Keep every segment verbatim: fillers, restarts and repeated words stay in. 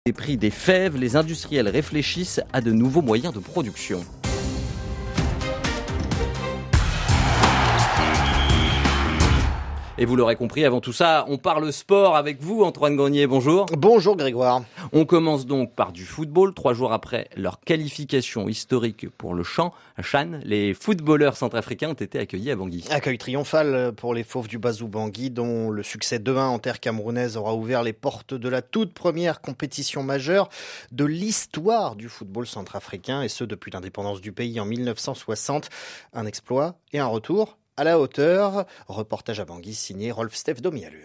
Des prix des fèves, les industriels réfléchissent à de nouveaux moyens de production. Et vous l'aurez compris, avant tout ça, on parle sport avec vous, Antoine Grenier, bonjour. Bonjour Grégoire. On commence donc par du football. Trois jours après leur qualification historique pour le CHAN, CHAN, les footballeurs centrafricains ont été accueillis à Bangui. Accueil triomphal pour les Fauves du Bazou Bangui, dont le succès deux un en terre camerounaise aura ouvert les portes de la toute première compétition majeure de l'histoire du football centrafricain, et ce depuis l'indépendance du pays en mille neuf cent soixante. Un exploit et un retour à la hauteur. Reportage à Bangui signé Rolf-Steph Domialu.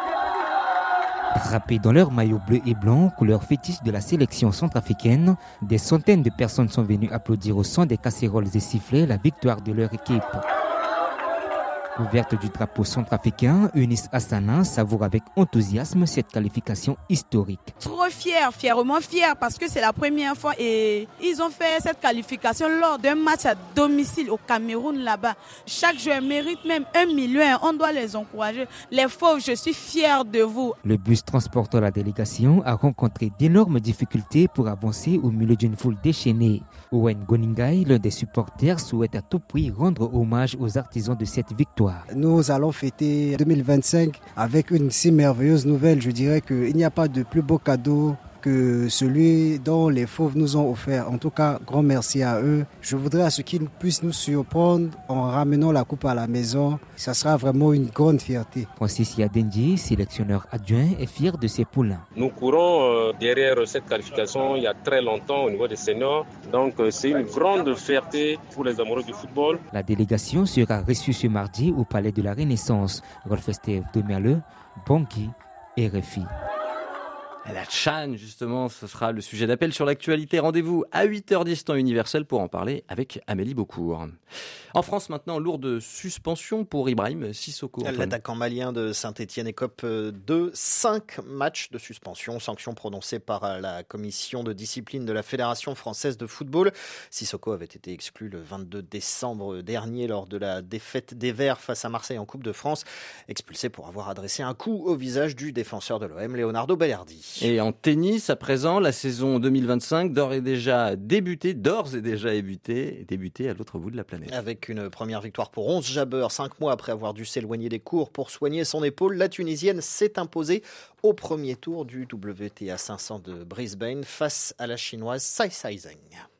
Drapés dans leur maillot bleu et blanc, couleur fétiche de la sélection centrafricaine, des centaines de personnes sont venues applaudir au son des casséroles et sifflets la victoire de leur équipe. Ouverte du drapeau centrafricain, Eunice Hassana savoure avec enthousiasme cette qualification historique. Trop fier, fièrement fier, parce que c'est la première fois et ils ont fait cette qualification lors d'un match à domicile au Cameroun là-bas. Chaque joueur mérite même un million, on doit les encourager. Les Fauves, je suis fier de vous. Le bus transportant la délégation a rencontré d'énormes difficultés pour avancer au milieu d'une foule déchaînée. Owen Goningai, l'un des supporters, souhaite à tout prix rendre hommage aux artisans de cette victoire. Nous allons fêter deux mille vingt-cinq avec une si merveilleuse nouvelle. Je dirais qu'il n'y a pas de plus beau cadeau que celui dont les Fauves nous ont offert. En tout cas, grand merci à eux. Je voudrais à ce qu'ils puissent nous surprendre en ramenant la coupe à la maison. Ça sera vraiment une grande fierté. Francis Yadendi, sélectionneur adjoint, est fier de ses poulains. Nous courons derrière cette qualification il y a très longtemps au niveau des seniors. Donc c'est une grande fierté pour les amoureux du football. La délégation sera reçue ce mardi au Palais de la Renaissance. Rolf-Steph Domialu, Bangui, R F I. La CHAN, justement, ce sera le sujet d'appel sur l'actualité. Rendez-vous à huit heures dix temps universel pour en parler avec Amélie Beaucourt. En France, maintenant, lourde suspension pour Ibrahim Sissoko. L'attaquant malien de Saint-Etienne écope de cinq matchs de suspension, sanction prononcée par la commission de discipline de la Fédération française de football. Sissoko avait été exclu le vingt-deux décembre dernier lors de la défaite des Verts face à Marseille en Coupe de France, expulsé pour avoir adressé un coup au visage du défenseur de l'O M, Leonardo Balerdi. Et en tennis, à présent, la saison deux mille vingt-cinq d'ores et déjà débuté, d'ores et déjà débuté, débuté à l'autre bout de la planète. Avec une première victoire pour Ons Jabeur, cinq mois après avoir dû s'éloigner des cours pour soigner son épaule, la Tunisienne s'est imposée au premier tour du W T A cinq cents de Brisbane face à la Chinoise Sai Saizeng.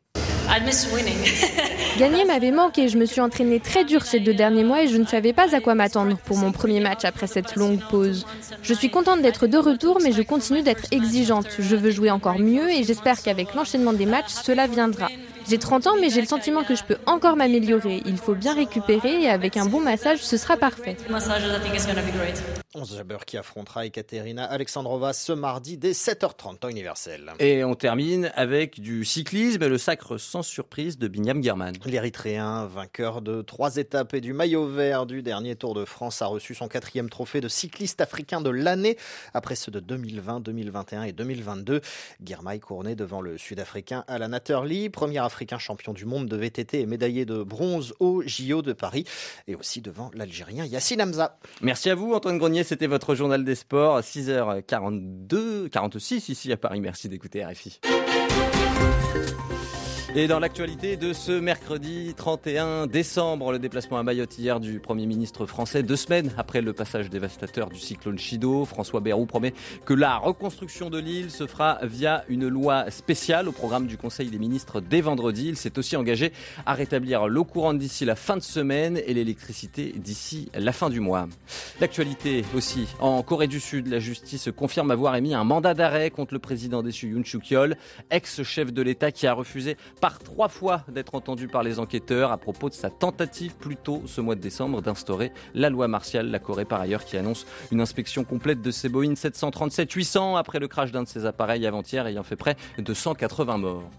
Gagner m'avait manqué, je me suis entraînée très dur ces deux derniers mois et je ne savais pas à quoi m'attendre pour mon premier match après cette longue pause. Je suis contente d'être de retour, mais je continue d'être exigeante. Je veux jouer encore mieux et j'espère qu'avec l'enchaînement des matchs, cela viendra. J'ai trente ans, mais j'ai le sentiment que je peux encore m'améliorer. Il faut bien récupérer et avec un bon massage, ce sera parfait. Ons Jabeur qui affrontera Ekaterina Alexandrova ce mardi dès sept heures trente, temps universel. Et on termine avec du cyclisme et le sacre sans surprise de Binyam Guerman. L'Érythréen, vainqueur de trois étapes et du maillot vert du dernier Tour de France, a reçu son quatrième trophée de cycliste africain de l'année après ceux de deux mille vingt, deux mille vingt et un et deux mille vingt-deux. Guermail couronné devant le Sud-Africain Alan Atterley, premier Africain champion du monde de V T T et médaillé de bronze au J O de Paris, et aussi devant l'Algérien Yassine Hamza. Merci à vous Antoine Grenier, c'était votre journal des sports, six heures quarante-deux, quarante-six ici à Paris. Merci d'écouter R F I. Et dans l'actualité de ce mercredi trente et un décembre, le déplacement à Mayotte hier du Premier ministre français, deux semaines après le passage dévastateur du cyclone Chido, François Bayrou promet que la reconstruction de l'île se fera via une loi spéciale au programme du Conseil des ministres dès vendredi. Il s'est aussi engagé à rétablir l'eau courante d'ici la fin de semaine et l'électricité d'ici la fin du mois. L'actualité aussi, en Corée du Sud, la justice confirme avoir émis un mandat d'arrêt contre le président déchu Yoon Suk-yeol, ex-chef de l'État qui a refusé par trois fois d'être entendu par les enquêteurs à propos de sa tentative plus tôt ce mois de décembre d'instaurer la loi martiale. La Corée par ailleurs qui annonce une inspection complète de ses Boeing sept cent trente-sept huit cents après le crash d'un de ses appareils avant-hier ayant fait près de cent quatre-vingts morts.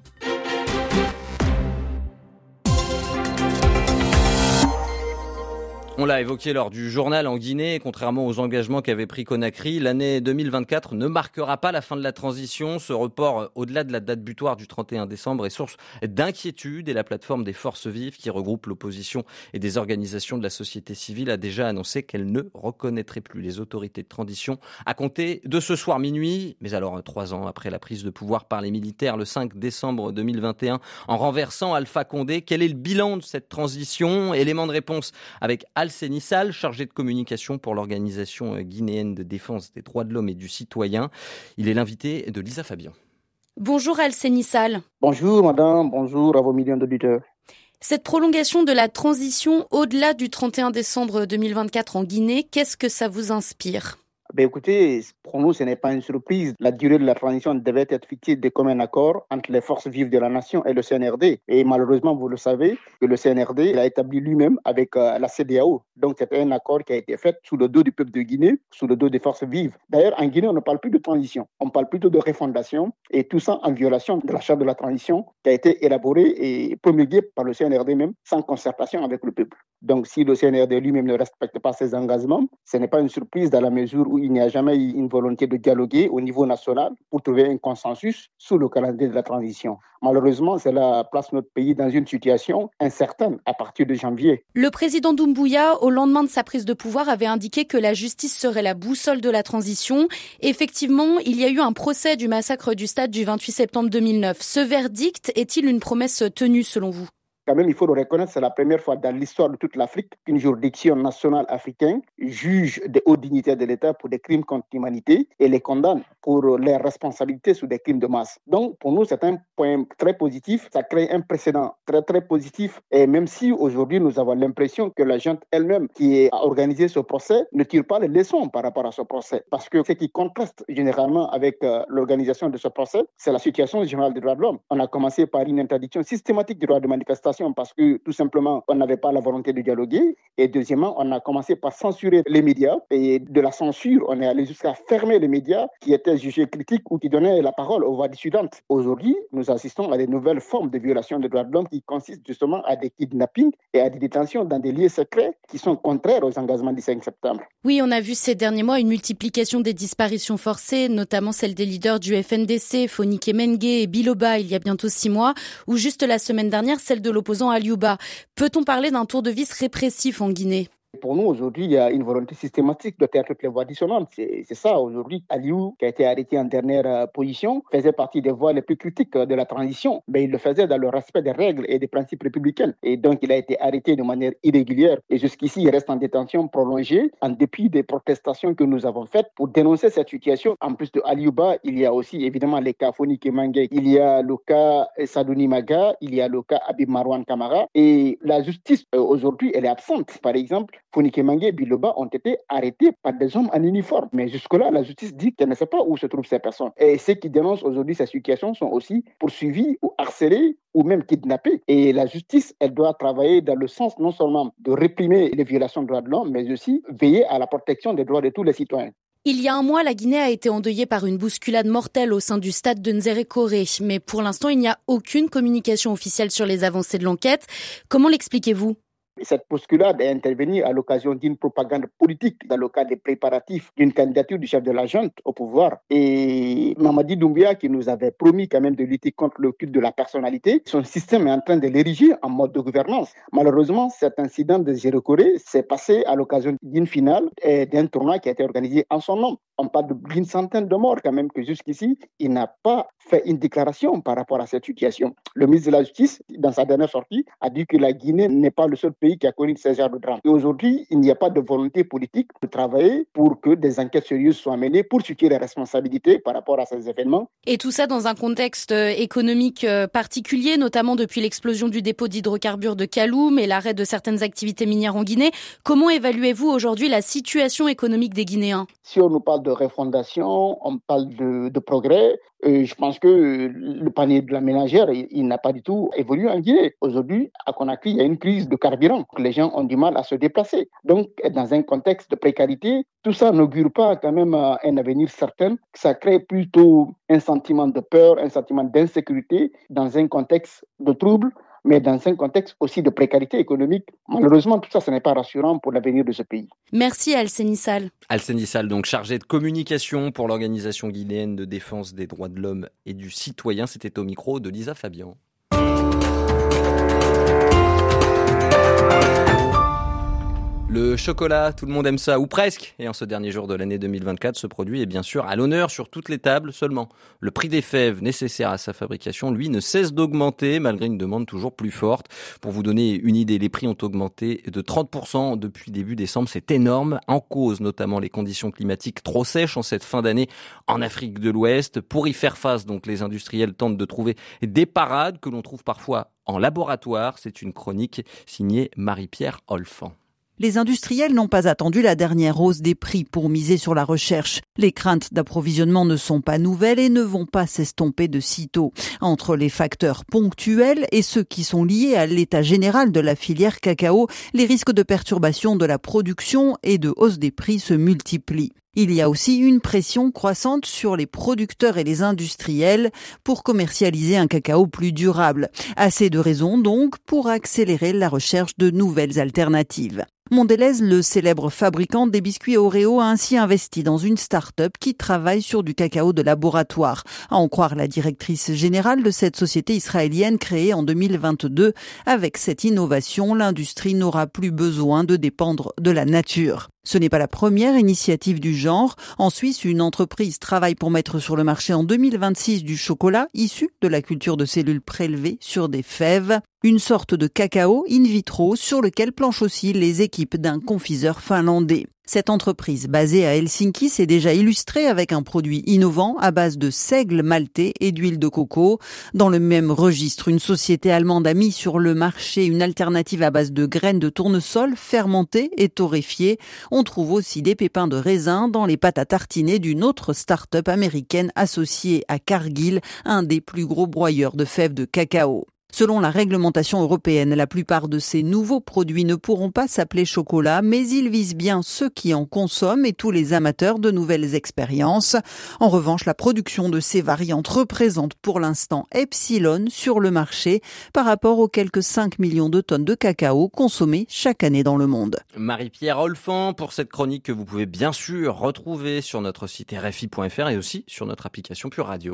On l'a évoqué lors du journal en Guinée, contrairement aux engagements qu'avait pris Conakry, l'année deux mille vingt-quatre ne marquera pas la fin de la transition. Ce report au-delà de la date butoir du trente et un décembre est source d'inquiétude et la plateforme des Forces Vives qui regroupe l'opposition et des organisations de la société civile a déjà annoncé qu'elle ne reconnaîtrait plus les autorités de transition à compter de ce soir minuit. Mais alors, trois ans après la prise de pouvoir par les militaires le cinq décembre deux mille vingt et un en renversant Alpha Condé, quel est le bilan de cette transition? Élément de réponse avec Alceni Sall, chargé de communication pour l'organisation guinéenne de défense des droits de l'homme et du citoyen. Il est l'invité de Lisa Fabien. Bonjour Alceni Sall. Bonjour madame, bonjour à vos millions d'auditeurs. Cette prolongation de la transition au-delà du trente et un décembre deux mille vingt-quatre en Guinée, qu'est-ce que ça vous inspire ? Ben écoutez, pour nous, ce n'est pas une surprise. La durée de la transition devait être fixée de commun accord entre les forces vives de la nation et le C N R D. Et malheureusement, vous le savez, que le C N R D l'a établi lui-même avec euh, la C D A O. Donc, c'était un accord qui a été fait sous le dos du peuple de Guinée, sous le dos des forces vives. D'ailleurs, en Guinée, on ne parle plus de transition. On parle plutôt de refondation et tout ça en violation de la charte de la transition qui a été élaborée et promulguée par le C N R D même, sans concertation avec le peuple. Donc, si le C N R D lui-même ne respecte pas ses engagements, ce n'est pas une surprise dans la mesure où il n'y a jamais eu une volonté de dialoguer au niveau national pour trouver un consensus sur le calendrier de la transition. Malheureusement, cela place notre pays dans une situation incertaine à partir de janvier. Le président Doumbouya, au lendemain de sa prise de pouvoir, avait indiqué que la justice serait la boussole de la transition. Effectivement, il y a eu un procès du massacre du stade du vingt-huit septembre deux mille neuf. Ce verdict est-il une promesse tenue selon vous ? Quand même, il faut le reconnaître, c'est la première fois dans l'histoire de toute l'Afrique qu'une juridiction nationale africaine juge des hauts dignitaires de l'État pour des crimes contre l'humanité et les condamne pour leurs responsabilités sur des crimes de masse. Donc, pour nous, c'est un point très positif. Ça crée un précédent très, très positif. Et même si aujourd'hui, nous avons l'impression que la junte elle-même qui a organisé ce procès ne tire pas les leçons par rapport à ce procès. Parce que ce qui contraste généralement avec euh, l'organisation de ce procès, c'est la situation générale des droits de l'homme. On a commencé par une interdiction systématique du droit de manifestation parce que tout simplement, on n'avait pas la volonté de dialoguer. Et deuxièmement, on a commencé par censurer les médias. Et de la censure, on est allé jusqu'à fermer les médias qui étaient jugés critiques ou qui donnaient la parole aux voix dissidentes. Aujourd'hui, nous assistons à des nouvelles formes de violation des droits de l'homme qui consistent justement à des kidnappings et à des détentions dans des lieux secrets qui sont contraires aux engagements du cinq septembre. Oui, on a vu ces derniers mois une multiplication des disparitions forcées, notamment celle des leaders du F N D C, Fonike Mengue et Biloba, il y a bientôt six mois, ou juste la semaine dernière, celle de l'opposant Aliouba. Peut-on parler d'un tour de vis répressif en Guinée ? Pour nous, aujourd'hui, il y a une volonté systématique de taire toutes les voix dissonantes. C'est, c'est ça, aujourd'hui. Aliou, qui a été arrêté en dernière euh, position, faisait partie des voix les plus critiques de la transition, mais il le faisait dans le respect des règles et des principes républicains. Et donc, il a été arrêté de manière irrégulière. Et jusqu'ici, il reste en détention prolongée, en dépit des protestations que nous avons faites pour dénoncer cette situation. En plus de Aliouba, il y a aussi, évidemment, les cas Fonike Mengue, il y a le cas Sadouni Maga, il y a le cas Habib Marwan Kamara. Et la justice, euh, aujourd'hui, elle est absente. Par exemple, Fonike Mengue et Biloba ont été arrêtés par des hommes en uniforme. Mais jusque-là, la justice dit qu'elle ne sait pas où se trouvent ces personnes. Et ceux qui dénoncent aujourd'hui ces situations sont aussi poursuivis ou harcelés ou même kidnappés. Et la justice, elle doit travailler dans le sens non seulement de réprimer les violations des droits de l'homme, mais aussi veiller à la protection des droits de tous les citoyens. Il y a un mois, la Guinée a été endeuillée par une bousculade mortelle au sein du stade de Nzérékoré. Mais pour l'instant, il n'y a aucune communication officielle sur les avancées de l'enquête. Comment l'expliquez-vous ? Cette bousculade est intervenue à l'occasion d'une propagande politique dans le cadre des préparatifs d'une candidature du chef de la junte au pouvoir. Et Mamadi Doumbouya, qui nous avait promis quand même de lutter contre le culte de la personnalité, son système est en train de l'ériger en mode de gouvernance. Malheureusement, cet incident de Nzérékoré s'est passé à l'occasion d'une finale et d'un tournoi qui a été organisé en son nom. On parle d'une centaine de morts quand même, que jusqu'ici, il n'a pas fait une déclaration par rapport à cette situation. Le ministre de la Justice, dans sa dernière sortie, a dit que la Guinée n'est pas le seul pays qui a connu ce genre de drame. Et aujourd'hui, il n'y a pas de volonté politique de travailler pour que des enquêtes sérieuses soient menées pour situer les responsabilités par rapport à ces événements. Et tout ça dans un contexte économique particulier, notamment depuis l'explosion du dépôt d'hydrocarbures de Kaloum et l'arrêt de certaines activités minières en Guinée. Comment évaluez-vous aujourd'hui la situation économique des Guinéens ? Si on nous parle de refondation, on parle de, de progrès. Euh, je pense que le panier de la ménagère, il, il n'a pas du tout évolué en Guinée. Aujourd'hui, à Conakry, il y a une crise de carburant. Les gens ont du mal à se déplacer. Donc, dans un contexte de précarité, tout ça n'augure pas quand même un avenir certain. Ça crée plutôt un sentiment de peur, un sentiment d'insécurité dans un contexte de trouble mais dans un contexte aussi de précarité économique. Malheureusement, tout ça, ce n'est pas rassurant pour l'avenir de ce pays. Merci Alseni Sall. Alseni Sall, donc chargé de communication pour l'Organisation guinéenne de défense des droits de l'homme et du citoyen. C'était au micro de Lisa Fabian. Le chocolat, tout le monde aime ça, ou presque. Et en ce dernier jour de l'année deux mille vingt-quatre, ce produit est bien sûr à l'honneur sur toutes les tables. Seulement, le prix des fèves nécessaires à sa fabrication, lui, ne cesse d'augmenter malgré une demande toujours plus forte. Pour vous donner une idée, les prix ont augmenté de trente pour cent depuis début décembre. C'est énorme. En cause, notamment les conditions climatiques trop sèches en cette fin d'année en Afrique de l'Ouest. Pour y faire face, donc, les industriels tentent de trouver des parades que l'on trouve parfois en laboratoire. C'est une chronique signée Marie-Pierre Olfan. Les industriels n'ont pas attendu la dernière hausse des prix pour miser sur la recherche. Les craintes d'approvisionnement ne sont pas nouvelles et ne vont pas s'estomper de sitôt. Entre les facteurs ponctuels et ceux qui sont liés à l'état général de la filière cacao, les risques de perturbation de la production et de hausse des prix se multiplient. Il y a aussi une pression croissante sur les producteurs et les industriels pour commercialiser un cacao plus durable. Assez de raisons donc pour accélérer la recherche de nouvelles alternatives. Mondelez, le célèbre fabricant des biscuits Oreo, a ainsi investi dans une start-up qui travaille sur du cacao de laboratoire. À en croire la directrice générale de cette société israélienne créée en deux mille vingt-deux. Avec cette innovation, l'industrie n'aura plus besoin de dépendre de la nature. Ce n'est pas la première initiative du genre. En Suisse, une entreprise travaille pour mettre sur le marché en deux mille vingt-six du chocolat issu de la culture de cellules prélevées sur des fèves. Une sorte de cacao in vitro sur lequel planchent aussi les équipes d'un confiseur finlandais. Cette entreprise basée à Helsinki s'est déjà illustrée avec un produit innovant à base de seigle maltais et d'huile de coco. Dans le même registre, une société allemande a mis sur le marché une alternative à base de graines de tournesol fermentées et torréfiées. On trouve aussi des pépins de raisin dans les pâtes à tartiner d'une autre start-up américaine associée à Cargill, un des plus gros broyeurs de fèves de cacao. Selon la réglementation européenne, la plupart de ces nouveaux produits ne pourront pas s'appeler chocolat, mais ils visent bien ceux qui en consomment et tous les amateurs de nouvelles expériences. En revanche, la production de ces variantes représente pour l'instant epsilon sur le marché par rapport aux quelques cinq millions de tonnes de cacao consommées chaque année dans le monde. Marie-Pierre Olfan pour cette chronique que vous pouvez bien sûr retrouver sur notre site R F I point F R et aussi sur notre application Pure Radio.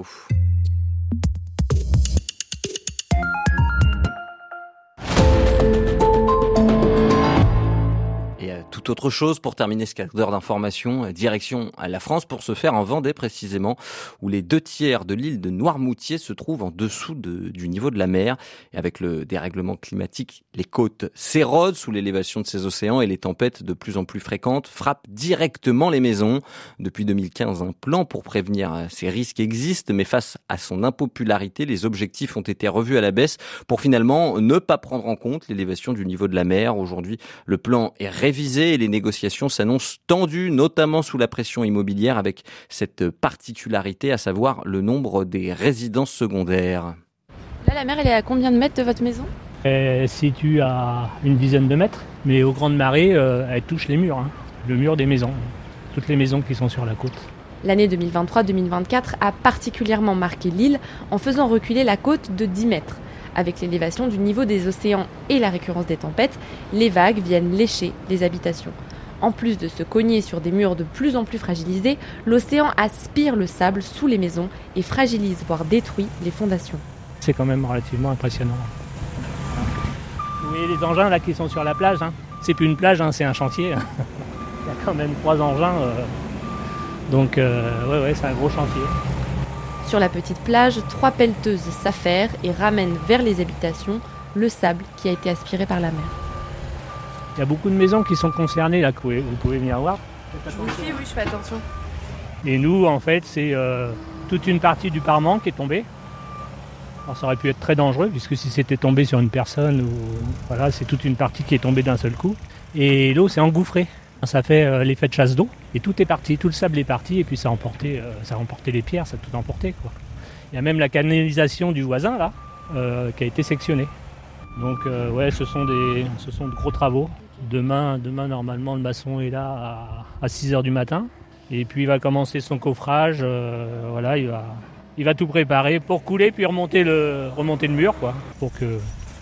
Et toute autre chose pour terminer ce quart d'heure d'information, direction à la France pour se faire en Vendée précisément, où les deux tiers de l'île de Noirmoutier se trouvent en dessous de, du niveau de la mer. Et avec le dérèglement climatique, les côtes s'érodent sous l'élévation de ces océans et les tempêtes de plus en plus fréquentes frappent directement les maisons. Depuis deux mille quinze, un plan pour prévenir ces risques existe, mais face à son impopularité, les objectifs ont été revus à la baisse pour finalement ne pas prendre en compte l'élévation du niveau de la mer. Aujourd'hui, le plan est révisé et les négociations s'annoncent tendues, notamment sous la pression immobilière avec cette particularité, à savoir le nombre des résidences secondaires. Là, la mer, elle est à combien de mètres de votre maison ? Elle se situe à une dizaine de mètres, mais aux grandes marées, euh, elle touche les murs, hein, le mur des maisons, toutes les maisons qui sont sur la côte. L'année deux mille vingt-trois deux mille vingt-quatre a particulièrement marqué l'île en faisant reculer la côte de dix mètres. Avec l'élévation du niveau des océans et la récurrence des tempêtes, les vagues viennent lécher les habitations. En plus de se cogner sur des murs de plus en plus fragilisés, l'océan aspire le sable sous les maisons et fragilise, voire détruit les fondations. C'est quand même relativement impressionnant. Vous voyez les engins là qui sont sur la plage, hein. C'est plus une plage, hein, c'est un chantier. Il y a quand même trois engins, euh... donc euh, ouais, ouais, c'est un gros chantier. Sur la petite plage, trois pelleteuses s'affairent et ramènent vers les habitations le sable qui a été aspiré par la mer. Il y a beaucoup de maisons qui sont concernées, là, que vous pouvez venir voir. Moi aussi, oui, je fais attention. Et nous, en fait, c'est euh, toute une partie du parement qui est tombée. Alors, ça aurait pu être très dangereux, puisque si c'était tombé sur une personne, ou, voilà, c'est toute une partie qui est tombée d'un seul coup. Et l'eau s'est engouffrée. Ça fait euh, l'effet de chasse d'eau et tout est parti, tout le sable est parti et puis ça a emporté, euh, ça a emporté les pierres, ça a tout emporté, quoi. Il y a même la canalisation du voisin là euh, qui a été sectionnée. Donc euh, ouais, ce sont des, ce sont de gros travaux. Demain, demain normalement le maçon est là à, à six heures du matin et puis il va commencer son coffrage. Euh, voilà, il va, il va tout préparer pour couler puis remonter le, remonter le mur, quoi, pour que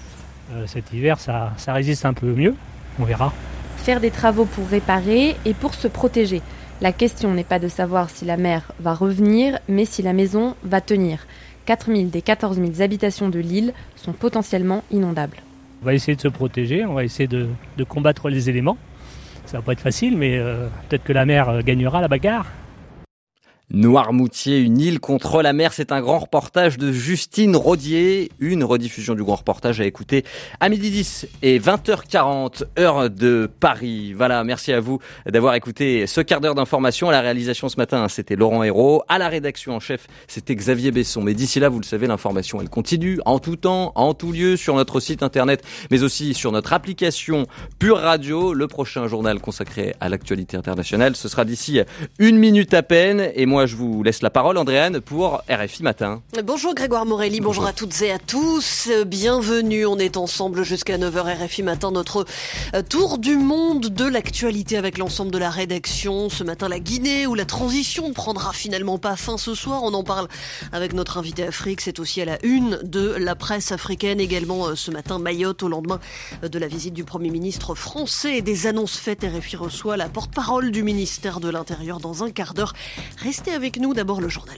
Euh, cet hiver, ça, ça résiste un peu mieux, on verra. Faire des travaux pour réparer et pour se protéger. La question n'est pas de savoir si la mer va revenir, mais si la maison va tenir. quatre mille des quatorze mille habitations de l'île sont potentiellement inondables. On va essayer de se protéger, on va essayer de, de combattre les éléments. Ça va pas être facile, mais euh, peut-être que la mer gagnera la bagarre. Noirmoutier, une île contre la mer, c'est un grand reportage de Justine Rodier, une rediffusion du grand reportage à écouter à midi dix et vingt heures quarante, heure de Paris. Voilà, merci à vous d'avoir écouté ce quart d'heure d'information. À la réalisation ce matin, c'était Laurent Hérault. À la rédaction en chef, c'était Xavier Besson. Mais d'ici là, vous le savez, l'information, elle continue en tout temps, en tout lieu, sur notre site internet, mais aussi sur notre application Pure Radio. Le prochain journal consacré à l'actualité internationale, ce sera d'ici une minute à peine. Et moi, je vous laisse la parole, Andréane, pour R F I Matin. Bonjour Grégoire Morelli, bonjour. bonjour à toutes et à tous. Bienvenue, on est ensemble jusqu'à neuf heures R F I Matin, notre tour du monde de l'actualité avec l'ensemble de la rédaction. Ce matin, la Guinée, où la transition ne prendra finalement pas fin ce soir. On en parle avec notre invité Afrique. C'est aussi à la une de la presse africaine. Également ce matin, Mayotte, au lendemain de la visite du Premier ministre français et des annonces faites. R F I reçoit la porte-parole du ministère de l'Intérieur dans un quart d'heure. Restez avec nous, d'abord le journal.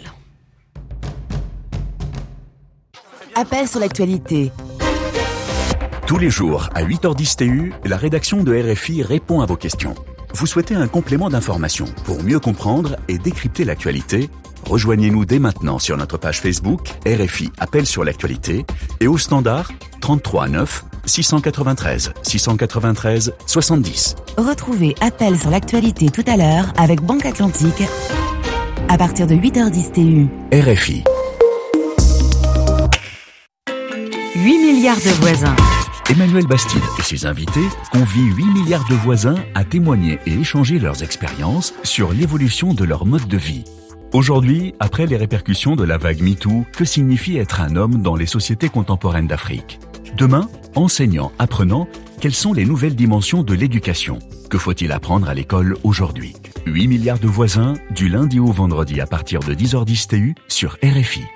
Appel sur l'actualité. Tous les jours, à huit heures dix T U, la rédaction de R F I répond à vos questions. Vous souhaitez un complément d'information pour mieux comprendre et décrypter l'actualité ? Rejoignez-nous dès maintenant sur notre page Facebook R F I Appel sur l'actualité et au standard trente-trois neuf six cent quatre-vingt-treize six cent quatre-vingt-treize soixante-dix. Retrouvez Appel sur l'actualité tout à l'heure avec Banque Atlantique à partir de huit heures dix T U. R F I. huit milliards de voisins. Emmanuel Bastide et ses invités convient huit milliards de voisins à témoigner et échanger leurs expériences sur l'évolution de leur mode de vie. Aujourd'hui, après les répercussions de la vague MeToo, que signifie être un homme dans les sociétés contemporaines d'Afrique ? Demain, enseignants, apprenants, quelles sont les nouvelles dimensions de l'éducation ? Que faut-il apprendre à l'école aujourd'hui ? huit milliards de voisins, du lundi au vendredi à partir de dix heures dix T U sur R F I.